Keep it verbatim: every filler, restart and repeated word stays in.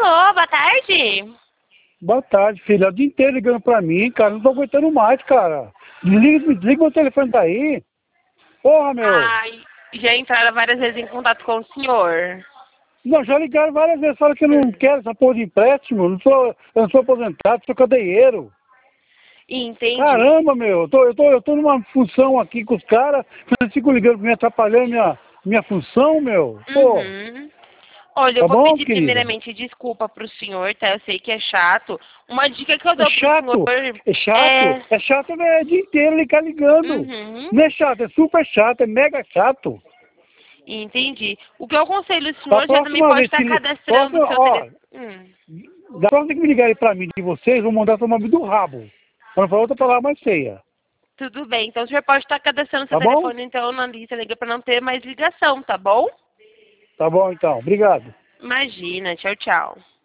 Alô, boa tarde. Boa tarde, filha. O dia inteiro ligando pra mim, cara. Não tô aguentando mais, cara. Desliga, desliga meu telefone daí. Porra, meu. Ai, já entraram várias vezes em contato com o senhor. Não, já ligaram várias vezes. Falaram que eu não quero essa porra de empréstimo. Eu não sou, eu não sou aposentado, sou cadeieiro. Entendi. Caramba, meu. Eu tô, eu tô, eu tô numa função aqui com os caras. Vocês ficam ligando pra mim, atrapalhando minha, minha função, meu. Pô. Uhum. Olha, eu Tá vou bom, pedir querida? primeiramente desculpa pro senhor, tá? Eu sei que é chato. Uma dica que eu É dou pro chato. senhor É chato. é... É chato é o dia inteiro ligar ligando. Uhum. Não é chato, é super chato, é mega chato. Entendi. O que eu aconselho o Da senhor já também próxima pode vez estar que... li- cadastrando Próxima, o seu ó, telefone. Hum. da próxima vez que me ligarem pra mim de vocês, vou mandar tomar do rabo. Pra não falar outra palavra mais feia. Tudo bem. Então o senhor pode estar cadastrando seu Tá bom? telefone então na lista liga para não ter mais ligação, tá bom? Tá bom, então. Obrigado. Imagina. Tchau, tchau.